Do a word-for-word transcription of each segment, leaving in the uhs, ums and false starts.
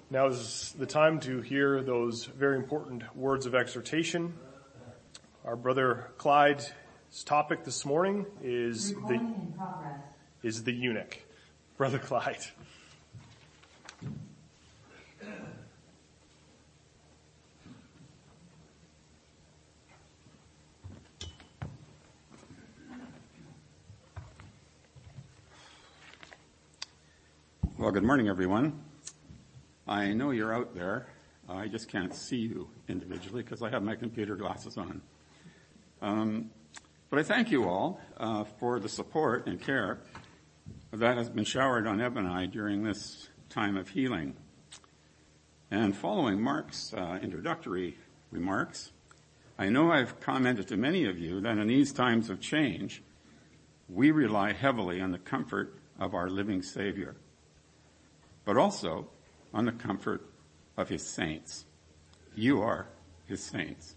Now is the time to hear those very important words of exhortation. Our brother Clyde's topic this morning is the, is the eunuch. Brother Clyde. Well, good morning, everyone. I know you're out there. I just can't see you individually because I have my computer glasses on. Um, but I thank you all uh, for the support and care that has been showered on Eb and I during this time of healing. And following Mark's uh, introductory remarks, I know I've commented to many of you that in these times of change, we rely heavily on the comfort of our living Savior, but also on the comfort of his saints. You are his saints.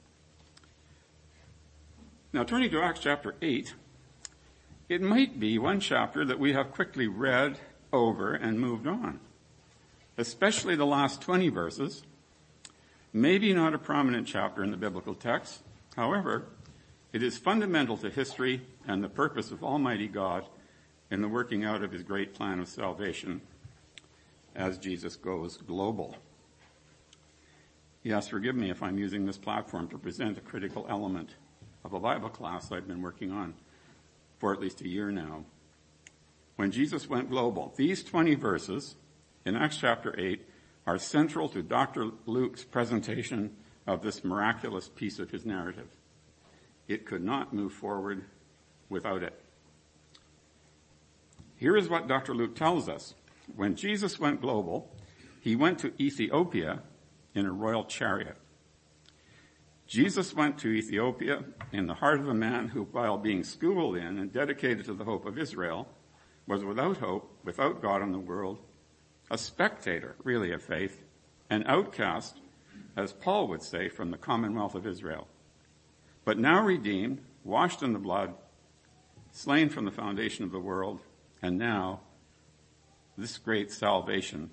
Now, turning to Acts chapter eight, it might be one chapter that we have quickly read over and moved on, especially the last twenty verses. Maybe not a prominent chapter in the biblical text. However, it is fundamental to history and the purpose of Almighty God in the working out of his great plan of salvation as Jesus goes global. Yes, forgive me if I'm using this platform to present a critical element of a Bible class I've been working on for at least a year now. When Jesus went global, these twenty verses in Acts chapter eight are central to Doctor Luke's presentation of this miraculous piece of his narrative. It could not move forward without it. Here is what Doctor Luke tells us. When Jesus went global, he went to Ethiopia in a royal chariot. Jesus went to Ethiopia in the heart of a man who, while being schooled in and dedicated to the hope of Israel, was without hope, without God in the world, a spectator, really, of faith, an outcast, as Paul would say, from the commonwealth of Israel. But now redeemed, washed in the blood, slain from the foundation of the world, and now this great salvation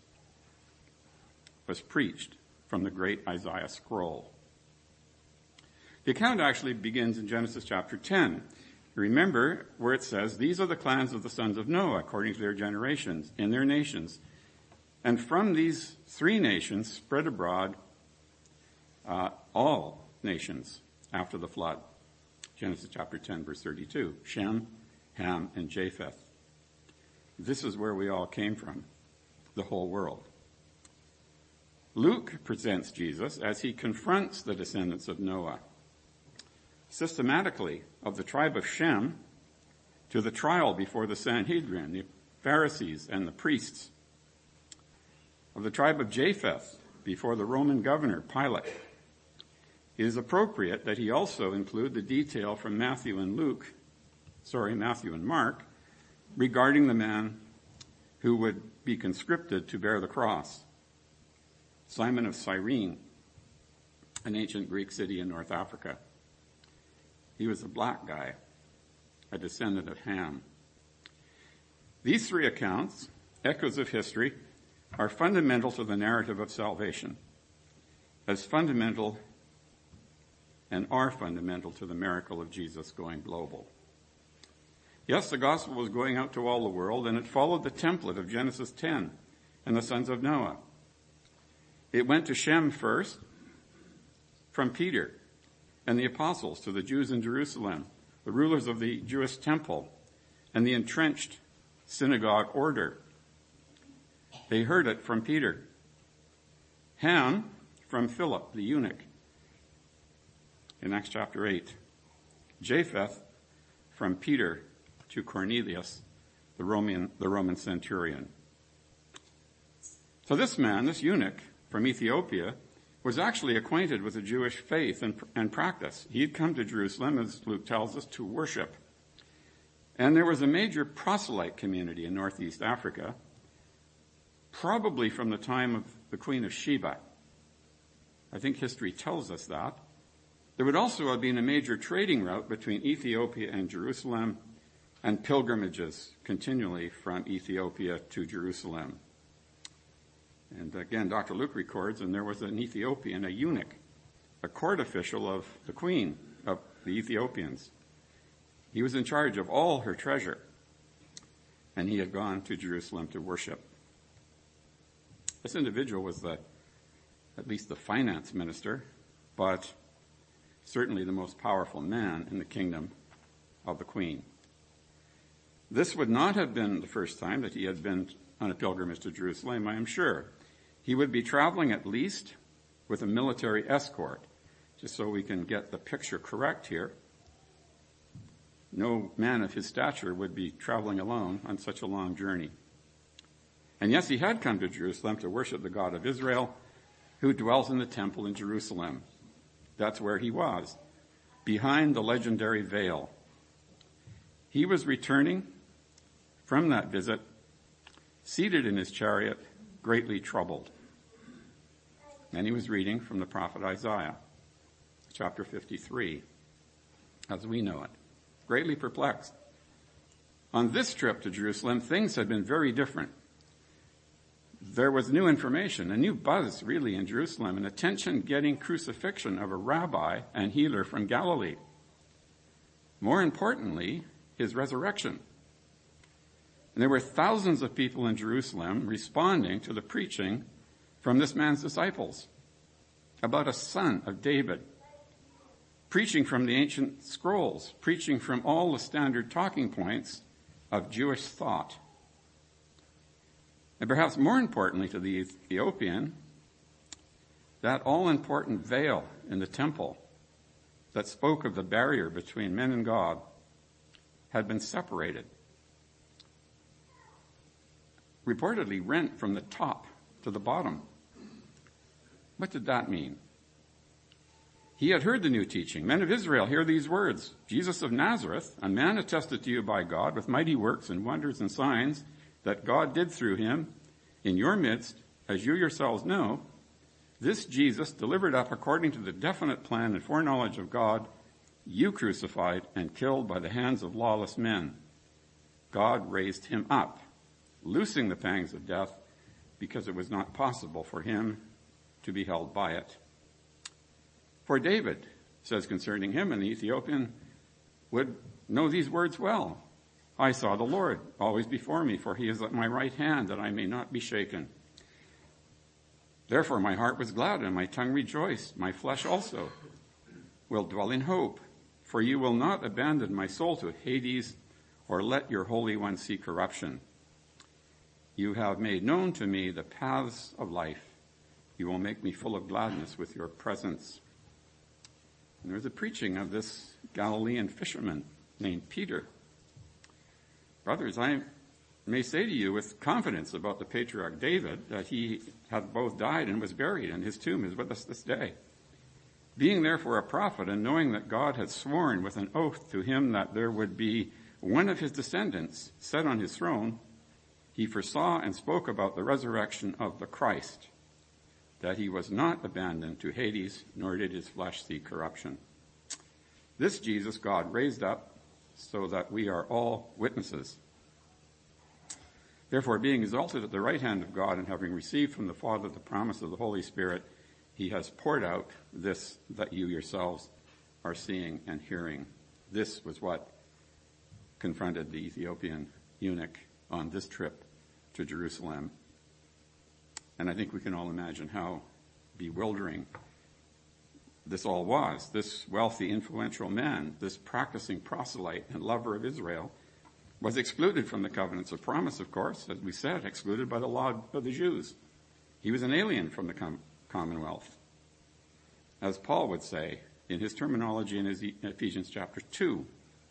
was preached from the great Isaiah scroll. The account actually begins in Genesis chapter ten. Remember where it says, "These are the clans of the sons of Noah, according to their generations, in their nations. And from these three nations spread abroad uh, all nations after the flood." Genesis chapter ten, verse thirty-two. Shem, Ham, and Japheth. This is where we all came from, the whole world. Luke presents Jesus as he confronts the descendants of Noah, systematically of the tribe of Shem to the trial before the Sanhedrin, the Pharisees and the priests, of the tribe of Japheth before the Roman governor Pilate. It is appropriate that he also include the detail from Matthew and Luke, sorry, Matthew and Mark, regarding the man who would be conscripted to bear the cross, Simon of Cyrene, an ancient Greek city in North Africa. He was a black guy, a descendant of Ham. These three accounts, echoes of history, are fundamental to the narrative of salvation, as fundamental and are fundamental to the miracle of Jesus going global. Yes, the gospel was going out to all the world, and it followed the template of Genesis ten and the sons of Noah. It went to Shem first, from Peter and the apostles to the Jews in Jerusalem, the rulers of the Jewish temple, and the entrenched synagogue order. They heard it from Peter. Ham from Philip, the eunuch, in Acts chapter eight. Japheth from Peter to Cornelius, the Roman, the Roman centurion. So this man, this eunuch from Ethiopia, was actually acquainted with the Jewish faith and, and practice. He had come to Jerusalem, as Luke tells us, to worship. And there was a major proselyte community in northeast Africa, probably from the time of the Queen of Sheba. I think history tells us that. There would also have been a major trading route between Ethiopia and Jerusalem, and pilgrimages continually from Ethiopia to Jerusalem. And And again, Doctor Luke records, and there was an Ethiopian, a eunuch, a court official of the queen of the Ethiopians. He was in charge of all her treasure, and he had gone to Jerusalem to worship. This individual was the, at least the finance minister, but certainly the most powerful man in the kingdom of the queen. This would not have been the first time that he had been on a pilgrimage to Jerusalem, I am sure. He would be traveling at least with a military escort, just so we can get the picture correct here. No man of his stature would be traveling alone on such a long journey. And yes, he had come to Jerusalem to worship the God of Israel, who dwells in the temple in Jerusalem. That's where he was, behind the legendary veil. He was returning from that visit, seated in his chariot, greatly troubled. And he was reading from the prophet Isaiah, chapter fifty-three, as we know it, greatly perplexed. On this trip to Jerusalem, things had been very different. There was new information, a new buzz really in Jerusalem, an attention-getting crucifixion of a rabbi and healer from Galilee. More importantly, his resurrection. And there were thousands of people in Jerusalem responding to the preaching from this man's disciples about a son of David, preaching from the ancient scrolls, preaching from all the standard talking points of Jewish thought. And perhaps more importantly to the Ethiopian, that all-important veil in the temple that spoke of the barrier between men and God had been separated, reportedly rent from the top to the bottom. What did that mean? He had heard the new teaching. Men of Israel, hear these words. Jesus of Nazareth, a man attested to you by God with mighty works and wonders and signs that God did through him in your midst, as you yourselves know, this Jesus, delivered up according to the definite plan and foreknowledge of God, you crucified and killed by the hands of lawless men. God raised him up, loosing the pangs of death, because it was not possible for him to be held by it. For David says concerning him, and the Ethiopian would know these words well. I saw the Lord always before me, for he is at my right hand, that I may not be shaken. Therefore my heart was glad and my tongue rejoiced. My flesh also will dwell in hope, for you will not abandon my soul to Hades or let your Holy One see corruption. You have made known to me the paths of life. You will make me full of gladness with your presence. And there was a preaching of this Galilean fisherman named Peter. Brothers, I may say to you with confidence about the patriarch David that he hath both died and was buried, and his tomb is with us this day. Being therefore a prophet, and knowing that God had sworn with an oath to him that there would be one of his descendants set on his throne, he foresaw and spoke about the resurrection of the Christ, that he was not abandoned to Hades, nor did his flesh see corruption. This Jesus God raised up, so that we are all witnesses. Therefore, being exalted at the right hand of God, and having received from the Father the promise of the Holy Spirit, he has poured out this that you yourselves are seeing and hearing. This was what confronted the Ethiopian eunuch on this trip to Jerusalem. And I think we can all imagine how bewildering this all was. This wealthy, influential man, this practicing proselyte and lover of Israel, was excluded from the covenants of promise, of course, as we said, excluded by the law of the Jews. He was an alien from the com- commonwealth. As Paul would say in his terminology in his Ephesians chapter two,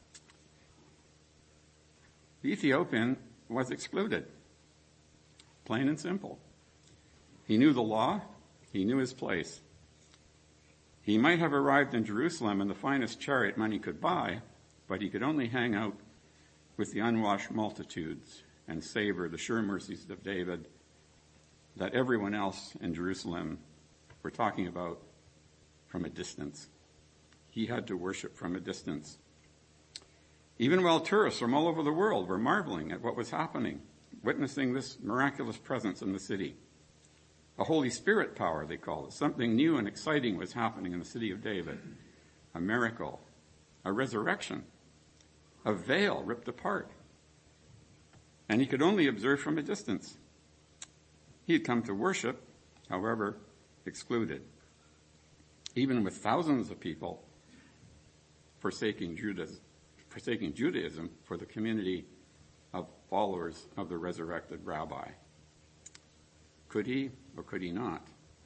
the Ethiopian was excluded, plain and simple. He knew the law, he knew his place. He might have arrived in Jerusalem in the finest chariot money could buy, but he could only hang out with the unwashed multitudes and savor the sure mercies of David that everyone else in Jerusalem were talking about from a distance. He had to worship from a distance. Even while tourists from all over the world were marveling at what was happening, witnessing this miraculous presence in the city. A Holy Spirit power, they call it. Something new and exciting was happening in the city of David. A miracle, a resurrection, a veil ripped apart. And he could only observe from a distance. He had come to worship, however, excluded. Even with thousands of people forsaking Judaism, forsaking Judaism for the community of followers of the resurrected rabbi. Could he or could he not?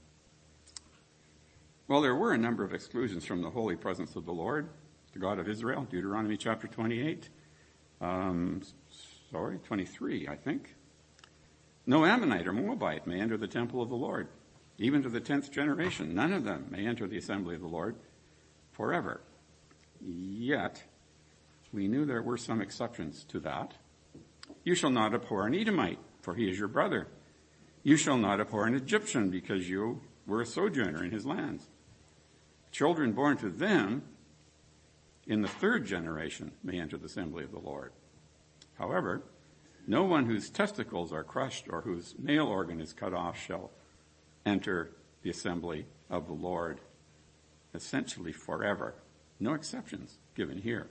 Well, there were a number of exclusions from the holy presence of the Lord, the God of Israel, Deuteronomy chapter twenty-eight. Um, sorry, twenty-three, I think. No Ammonite or Moabite may enter the temple of the Lord, even to the tenth generation. None of them may enter the assembly of the Lord forever. Yet, we knew there were some exceptions to that. You shall not abhor an Edomite, for he is your brother. You shall not abhor an Egyptian, because you were a sojourner in his lands. Children born to them in the third generation may enter the assembly of the Lord. However, no one whose testicles are crushed or whose male organ is cut off shall enter the assembly of the Lord, essentially forever. No exceptions given here.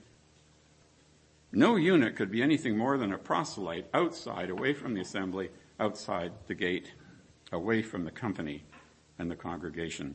No eunuch could be anything more than a proselyte outside, away from the assembly, outside the gate, away from the company and the congregation.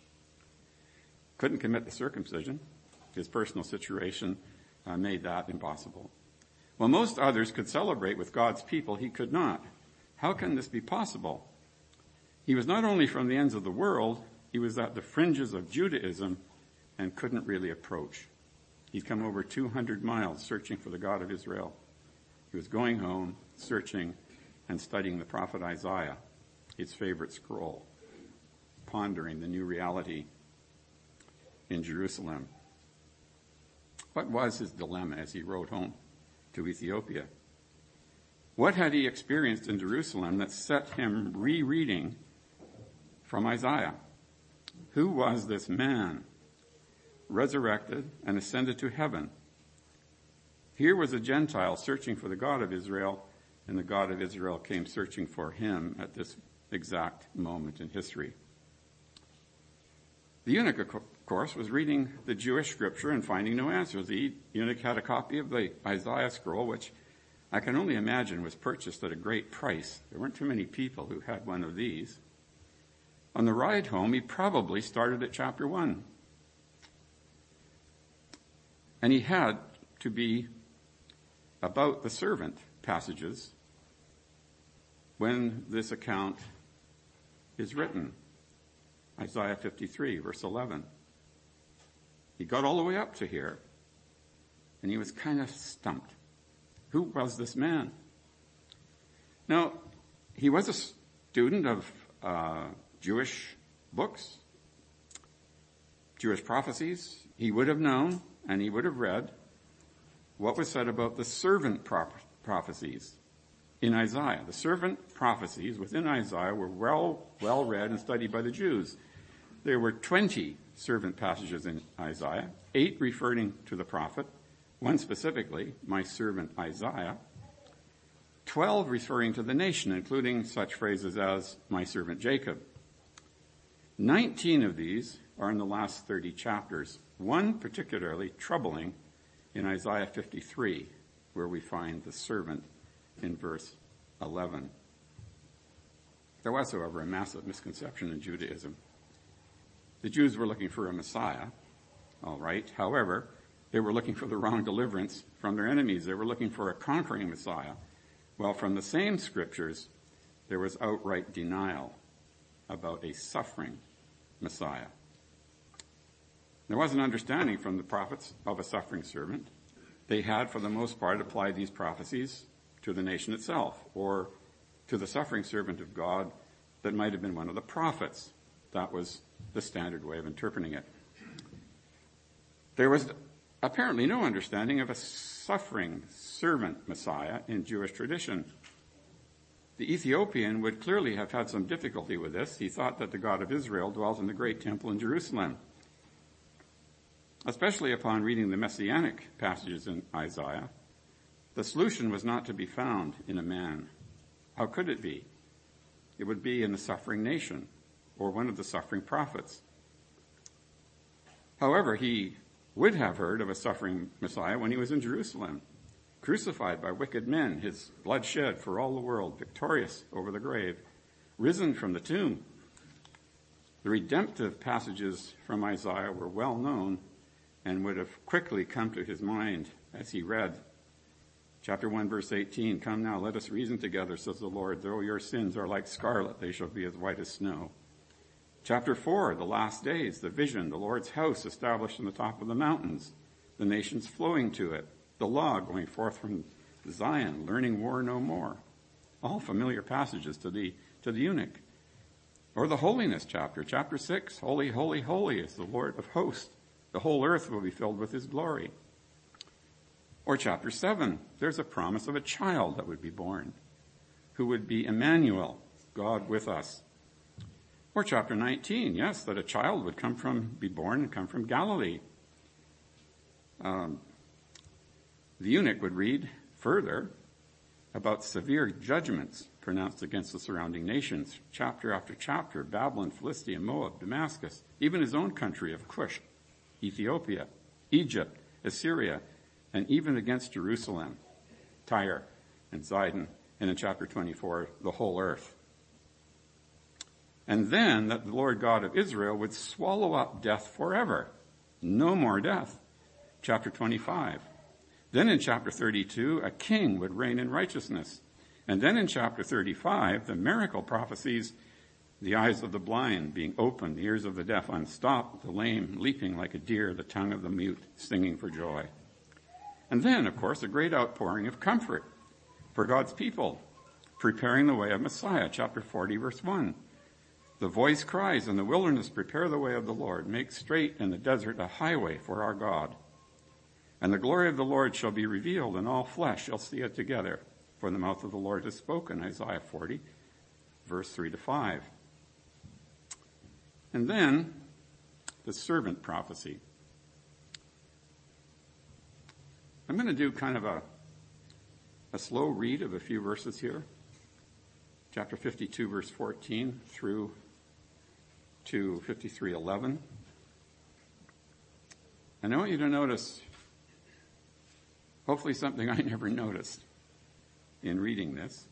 Couldn't commit the circumcision. His personal situation uh, made that impossible. While most others could celebrate with God's people, he could not. How can this be possible? He was not only from the ends of the world, he was at the fringes of Judaism and couldn't really approach. He'd come over two hundred miles searching for the God of Israel. He was going home, searching, and studying the prophet Isaiah, his favorite scroll, pondering the new reality in Jerusalem. What was his dilemma as he rode home to Ethiopia? What had he experienced in Jerusalem that set him rereading from Isaiah? Who was this man, resurrected and ascended to heaven? Here was a Gentile searching for the God of Israel, and the God of Israel came searching for him at this exact moment in history. The eunuch, of course, was reading the Jewish scripture and finding no answers. The eunuch had a copy of the Isaiah scroll, which I can only imagine was purchased at a great price. There weren't too many people who had one of these. On the ride home, he probably started at chapter one. And he had to be about the servant passages when this account is written. Isaiah fifty-three, verse eleven. He got all the way up to here, and he was kind of stumped. Who was this man? Now, he was a student of uh, Jewish books, Jewish prophecies. He would have known, and he would have read what was said about the servant prop- prophecies in Isaiah. The servant prophecies within Isaiah were well, well read and studied by the Jews. There were twenty servant passages in Isaiah, eight referring to the prophet, one specifically, my servant Isaiah, twelve referring to the nation, including such phrases as my servant Jacob. Nineteen of these are in the last thirty chapters, one particularly troubling in Isaiah fifty-three, where we find the servant in verse eleven. There was, however, a massive misconception in Judaism. The Jews were looking for a Messiah, all right. However, they were looking for the wrong deliverance from their enemies. They were looking for a conquering Messiah. Well, from the same scriptures, there was outright denial about a suffering Messiah. There was an understanding from the prophets of a suffering servant. They had, for the most part, applied these prophecies to the nation itself, or to the suffering servant of God that might have been one of the prophets. That was the standard way of interpreting it. There was apparently no understanding of a suffering servant Messiah in Jewish tradition. The Ethiopian would clearly have had some difficulty with this. He thought that the God of Israel dwelt in the great temple in Jerusalem. Especially upon reading the messianic passages in Isaiah, the solution was not to be found in a man. How could it be? it would be in the suffering nation or one of the suffering prophets. However, he would have heard of a suffering Messiah when he was in Jerusalem, crucified by wicked men, his blood shed for all the world, victorious over the grave, risen from the tomb. The redemptive passages from Isaiah were well known and would have quickly come to his mind as he read chapter one, verse eighteen, "Come now, let us reason together, says the Lord. Though your sins are like scarlet, they shall be as white as snow." Chapter four, the last days, the vision, the Lord's house established on the top of the mountains, the nations flowing to it, the law going forth from Zion, learning war no more. All familiar passages to the, to the eunuch. Or the holiness chapter, chapter six, holy, holy, holy is the Lord of hosts. The whole earth will be filled with his glory. Or chapter seven, there's a promise of a child that would be born, who would be Emmanuel, God with us. Or chapter nineteen, yes, that a child would come from, be born and come from Galilee. Um, the eunuch would read further about severe judgments pronounced against the surrounding nations, chapter after chapter, Babylon, Philistia, Moab, Damascus, even his own country of Cush, Ethiopia, Egypt, Assyria, and even against Jerusalem, Tyre, and Zidon, and in chapter twenty-four, the whole earth. And then that the Lord God of Israel would swallow up death forever. No more death. Chapter twenty-five. Then in chapter thirty-two, a king would reign in righteousness. And then in chapter thirty-five, the miracle prophecies, the eyes of the blind being opened, the ears of the deaf unstopped, the lame leaping like a deer, the tongue of the mute singing for joy. And then, of course, a great outpouring of comfort for God's people, preparing the way of Messiah, chapter forty, verse one. The voice cries in the wilderness, prepare the way of the Lord, make straight in the desert a highway for our God. And the glory of the Lord shall be revealed, and all flesh shall see it together. For the mouth of the Lord has spoken, Isaiah forty, verse three to five. And then, the servant prophecy. I'm going to do kind of a, a slow read of a few verses here. Chapter fifty-two, verse fourteen through to fifty-three eleven. And I want you to notice, hopefully something I never noticed in reading this.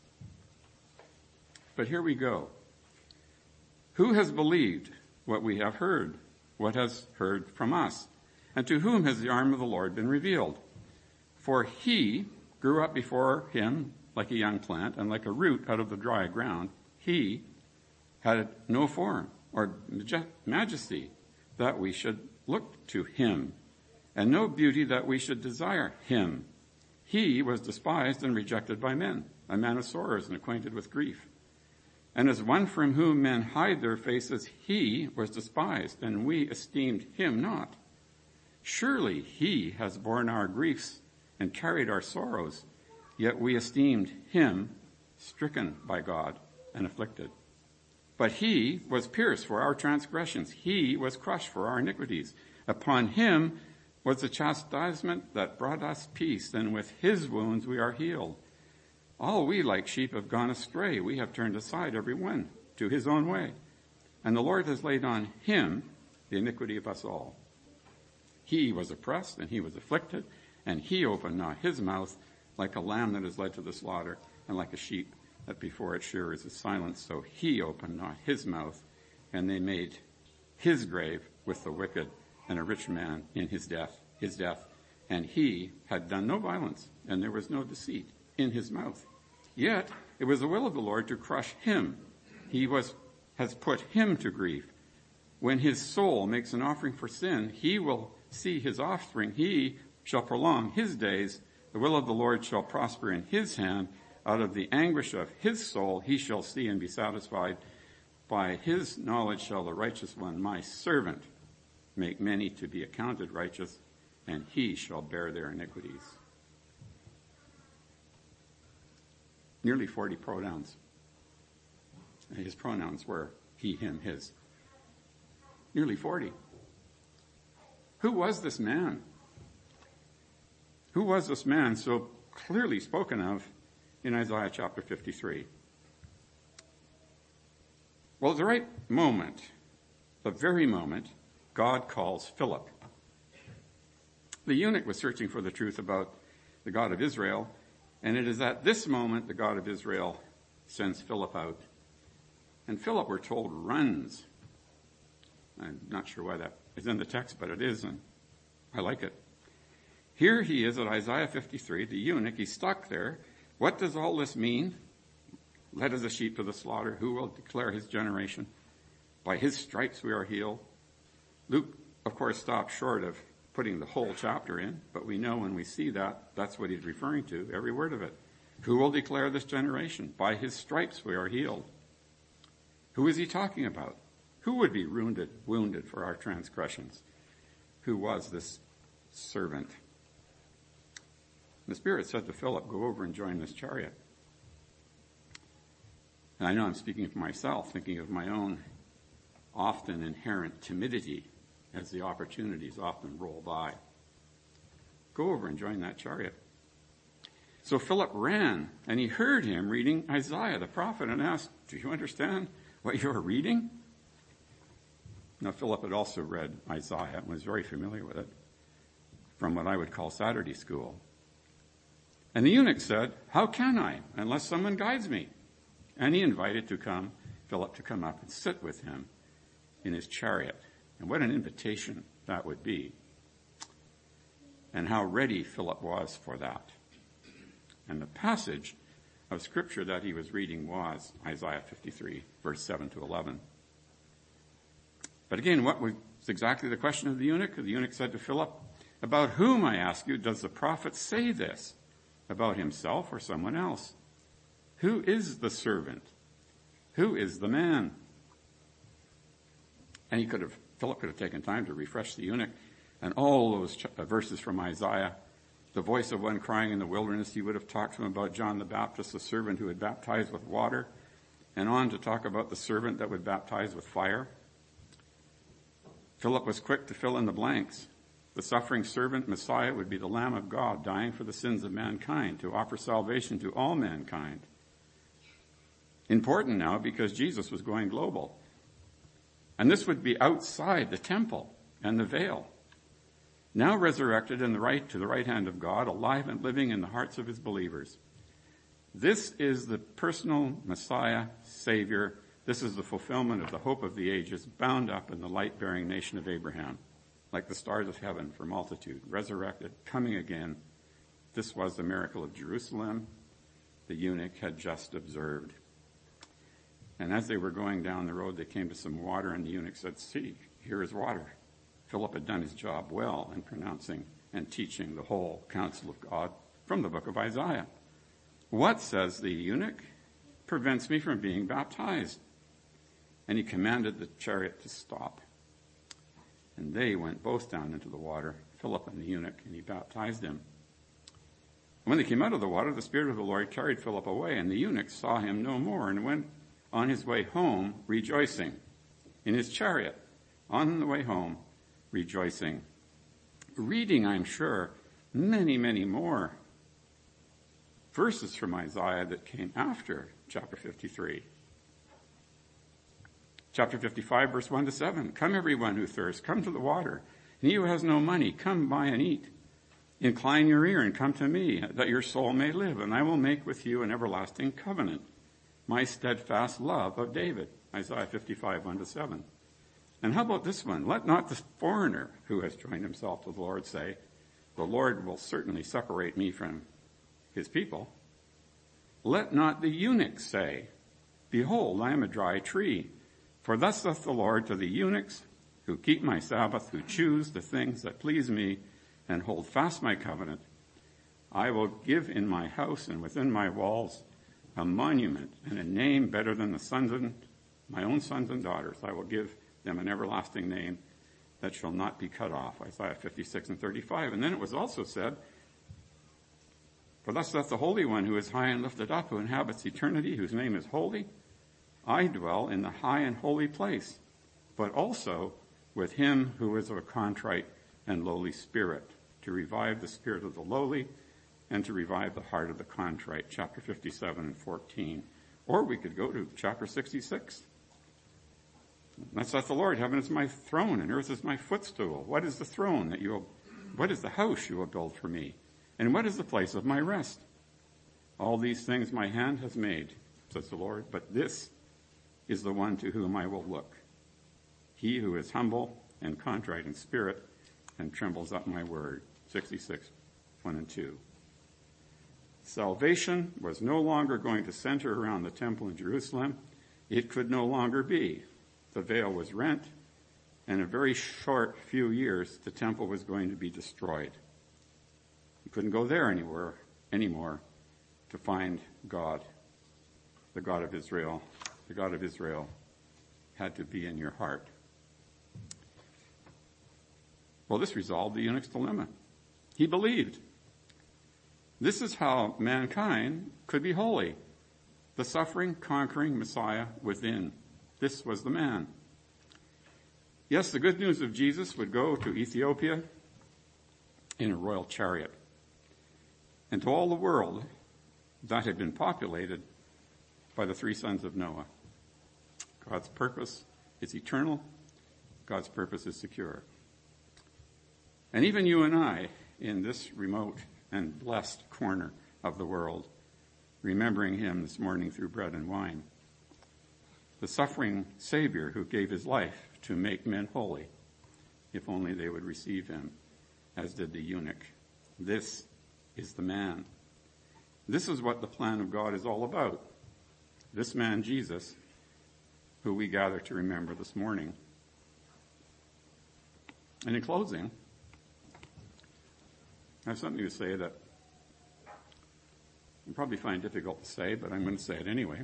But here we go. Who has believed what we have heard, what has heard from us? And to whom has the arm of the Lord been revealed? For he grew up before him like a young plant and like a root out of the dry ground. He had no form or majesty that we should look to him, and no beauty that we should desire him. He was despised and rejected by men, a man of sorrows and acquainted with grief. And as one from whom men hide their faces, he was despised, and we esteemed him not. Surely he has borne our griefs and carried our sorrows, yet we esteemed him stricken by God and afflicted. But he was pierced for our transgressions. He was crushed for our iniquities. Upon him was the chastisement that brought us peace, and with his wounds we are healed. All we like sheep have gone astray. We have turned aside every one to his own way. And the Lord has laid on him the iniquity of us all. He was oppressed and he was afflicted, and he opened not his mouth. Like a lamb that is led to the slaughter, and like a sheep that before its shearers is silent, so he opened not his mouth, and they made his grave with the wicked, and a rich man in his death, his death. And he had done no violence, and there was no deceit in his mouth. Yet it was the will of the Lord to crush him. He was has put him to grief. When his soul makes an offering for sin, he will see his offspring. He shall prolong his days. The will of the Lord shall prosper in his hand. Out of the anguish of his soul he shall see and be satisfied. By his knowledge shall the righteous one, my servant, make many to be accounted righteous, and he shall bear their iniquities. Nearly forty pronouns. His pronouns were he, him, his. Nearly forty. Who was this man? Who was this man so clearly spoken of in Isaiah chapter fifty-three? Well, at the right moment, the very moment, God calls Philip. The eunuch was searching for the truth about the God of Israel, and it is at this moment the God of Israel sends Philip out. And Philip, we're told, runs. I'm not sure why that is in the text, but it is, and I like it. Here he is at Isaiah fifty-three, the eunuch. He's stuck there. What does all this mean? Led as a sheep to the slaughter. Who will declare his generation? By his stripes we are healed. Luke, of course, stopped short of putting the whole chapter in, but we know when we see that, that's what he's referring to, every word of it. Who will declare this generation? By his stripes we are healed. Who is he talking about? Who would be wounded, wounded for our transgressions? Who was this servant? The Spirit said to Philip, go over and join this chariot. And I know I'm speaking for myself, thinking of my own often inherent timidity as the opportunities often roll by. Go over and join that chariot. So Philip ran, and he heard him reading Isaiah the prophet and asked, do you understand what you're reading? Now, Philip had also read Isaiah and was very familiar with it from what I would call Saturday school. And the eunuch said, how can I, unless someone guides me? And he invited to come, Philip to come up and sit with him in his chariot. And what an invitation that would be. And how ready Philip was for that. And the passage of scripture that he was reading was Isaiah fifty-three, verse seven to eleven. But again, what was exactly the question of the eunuch? The eunuch said to Philip, about whom, I ask you, does the prophet say this? About himself or someone else? Who is the servant? Who is the man? And he could have, Philip could have taken time to refresh the eunuch and all those ch- verses from Isaiah. The voice of one crying in the wilderness, he would have talked to him about John the Baptist, the servant who had baptized with water, and on to talk about the servant that would baptize with fire. Philip was quick to fill in the blanks. The suffering servant, Messiah, would be the Lamb of God, dying for the sins of mankind, to offer salvation to all mankind. Important now because Jesus was going global. And this would be outside the temple and the veil. Now resurrected in the right to the right hand of God, alive and living in the hearts of his believers. This is the personal Messiah, Savior. This is the fulfillment of the hope of the ages, bound up in the light-bearing nation of Abraham, like the stars of heaven for multitude, resurrected, coming again. This was the miracle of Jerusalem the eunuch had just observed. And as they were going down the road, they came to some water, and the eunuch said, see, here is water. Philip had done his job well in pronouncing and teaching the whole counsel of God from the book of Isaiah. What, says the eunuch, prevents me from being baptized? And he commanded the chariot to stop. And they went both down into the water, Philip and the eunuch, and he baptized him. And when they came out of the water, the Spirit of the Lord carried Philip away, and the eunuch saw him no more and went on his way home rejoicing in his chariot, on the way home rejoicing. Reading, I'm sure, many, many more verses from Isaiah that came after chapter fifty-three. Chapter fifty-five, verse one to seven. Come everyone who thirsts, come to the water. And he who has no money, come buy and eat. Incline your ear and come to me, that your soul may live, and I will make with you an everlasting covenant, my steadfast love of David. Isaiah fifty-five, one to seven. And how about this one? Let not the foreigner who has joined himself to the Lord say, the Lord will certainly separate me from his people. Let not the eunuch say, behold, I am a dry tree. For thus saith the Lord to the eunuchs who keep my Sabbath, who choose the things that please me, and hold fast my covenant, I will give in my house and within my walls a monument and a name better than the sons and my own sons and daughters. I will give them an everlasting name that shall not be cut off. Isaiah fifty-six and thirty-five. And then it was also said, for thus saith the Holy One who is high and lifted up, who inhabits eternity, whose name is holy. I dwell in the high and holy place, but also with him who is of a contrite and lowly spirit, to revive the spirit of the lowly and to revive the heart of the contrite. Chapter fifty-seven and fourteen. Or we could go to chapter sixty-six. Thus saith the Lord, heaven is my throne and earth is my footstool. What is the throne that you will, what is the house you will build for me? And what is the place of my rest? All these things my hand has made, says the Lord, but this is the one to whom I will look. He who is humble and contrite in spirit and trembles at my word. sixty-six, one and two. Salvation was no longer going to center around the temple in Jerusalem. It could no longer be. The veil was rent, and in a very short few years, the temple was going to be destroyed. You couldn't go there anywhere anymore to find God, the God of Israel. The God of Israel had to be in your heart. Well, this resolved the eunuch's dilemma. He believed. This is how mankind could be holy. The suffering, conquering Messiah within. This was the man. Yes, the good news of Jesus would go to Ethiopia in a royal chariot, and to all the world that had been populated by the three sons of Noah. God's purpose is eternal. God's purpose is secure. And even you and I, in this remote and blessed corner of the world, remembering him this morning through bread and wine, the suffering Savior who gave his life to make men holy, if only they would receive him, as did the eunuch. This is the man. This is what the plan of God is all about. This man, Jesus, who we gather to remember this morning. And in closing, I have something to say that you probably find difficult to say, but I'm going to say it anyway.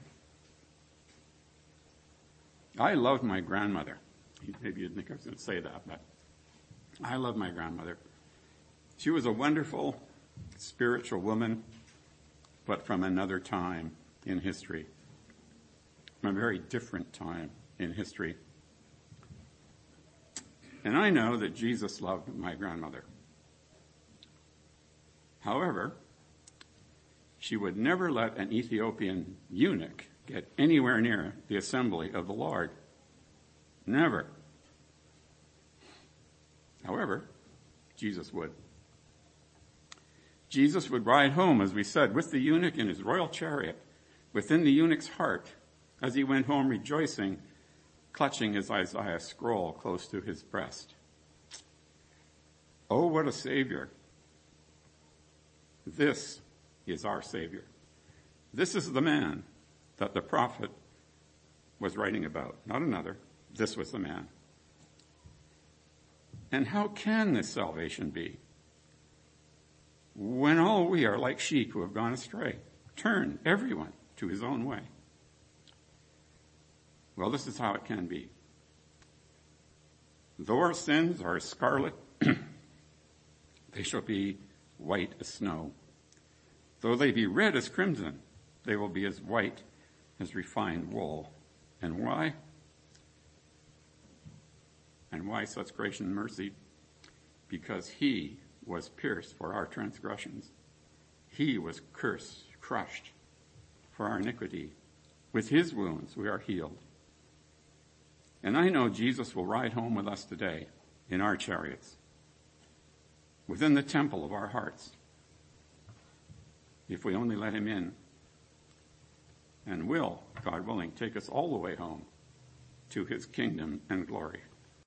I loved my grandmother. Maybe you'd think I was going to say that, but I love my grandmother. She was a wonderful, spiritual woman, but from another time in history. From a very different time in history. And I know that Jesus loved my grandmother. However, she would never let an Ethiopian eunuch get anywhere near the assembly of the Lord. Never. However, Jesus would. Jesus would ride home, as we said, with the eunuch in his royal chariot, within the eunuch's heart, as he went home rejoicing, clutching his Isaiah scroll close to his breast. Oh, what a Savior. This is our Savior. This is the man that the prophet was writing about, not another. This was the man. And how can this salvation be when all we are like sheep who have gone astray, turn everyone to his own way? Well, this is how it can be. Though our sins are as scarlet, they shall be white as snow. Though they be red as crimson, they will be as white as refined wool. And why? And why such grace and mercy? Because he was pierced for our transgressions. He was cursed, crushed for our iniquity. With his wounds we are healed. And I know Jesus will ride home with us today in our chariots, within the temple of our hearts, if we only let him in, and will, God willing, take us all the way home to his kingdom and glory.